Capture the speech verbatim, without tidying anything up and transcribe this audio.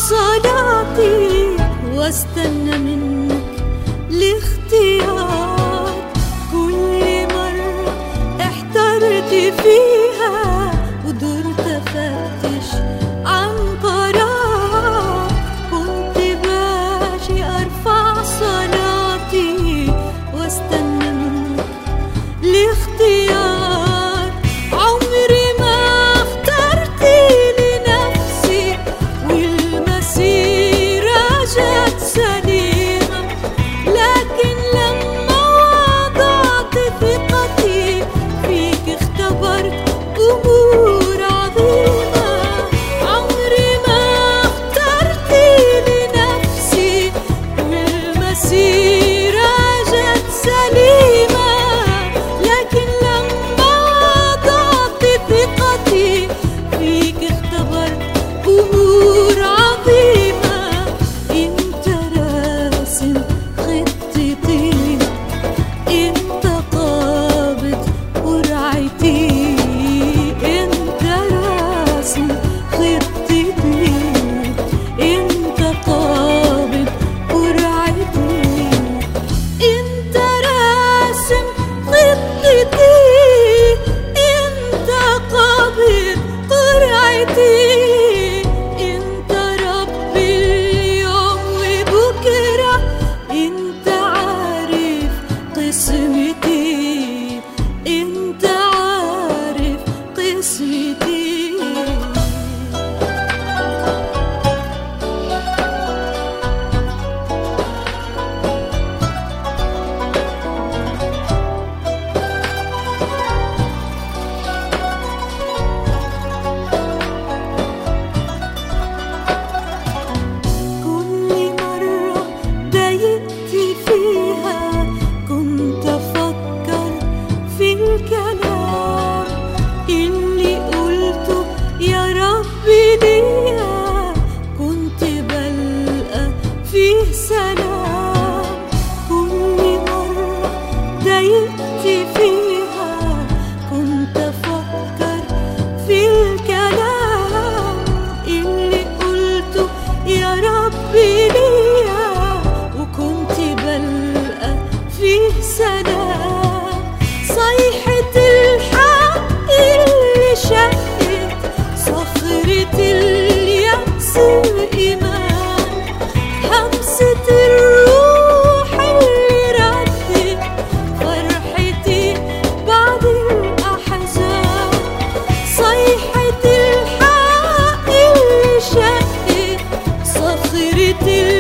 صلاتي واستنى منك الاختيار. كل مرة احترت فيها ودرت افتش عن قرار، كنت باجي ارفع صلاتي واستنى منك الاختيار. عمري ما اخترت لنفسي والمسيرة جت سليمة، لكن لما وضعت ثقتي فيك اختبرت أمور عظيمة. عمري ما اخترت لنفسي والمسيرة جت سليمة، لكن لما وضعت ثقتي فيك اختبرت أمور عظيمة. انت راسم خطتي، انت قابض قرعتي، انت راسم خطتي، انت قابض قرعتي، انت راسم خطتي، انت قابض قرعتي، انت ربي اليوم وبكرة، انت عارف قسمتي، انت عارف قسمتي. كل مرة ضايقت فيها كنت أفكر في الكلام اللي قلته يا ربي ليا، كنت بلقى فيه سلام. كل مرة ضايقت فيها كنت أفكر في الكلام اللي قلته يا ربي ليا، وكنت بلقى فيه سلام. صيحة الحق اللي شقت صخرة اليأس الإيمان، همسة الروح اللي ردت فرحتي بعد الأحزان. صيحة الحق اللي شقت صخرة